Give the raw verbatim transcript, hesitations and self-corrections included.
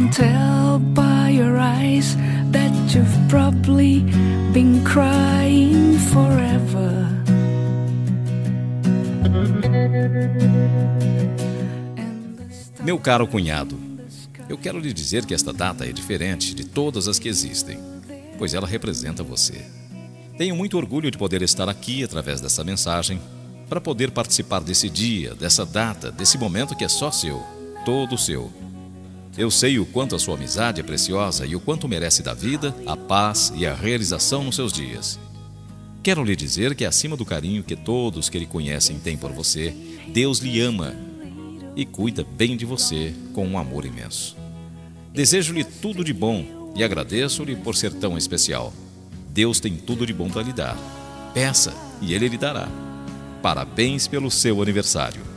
tell by your eyes that you've probably been crying forever. Meu caro cunhado, eu quero lhe dizer que esta data é diferente de todas as que existem, pois ela representa você. Tenho muito orgulho de poder estar aqui através dessa mensagem, para poder participar desse dia, dessa data, desse momento que é só seu, todo seu. Eu sei o quanto a sua amizade é preciosa e o quanto merece da vida, a paz e a realização nos seus dias. Quero lhe dizer que acima do carinho que todos que lhe conhecem têm por você, Deus lhe ama e cuida bem de você com um amor imenso. Desejo-lhe tudo de bom e agradeço-lhe por ser tão especial. Deus tem tudo de bom para lhe dar. Peça e Ele lhe dará. Parabéns pelo seu aniversário.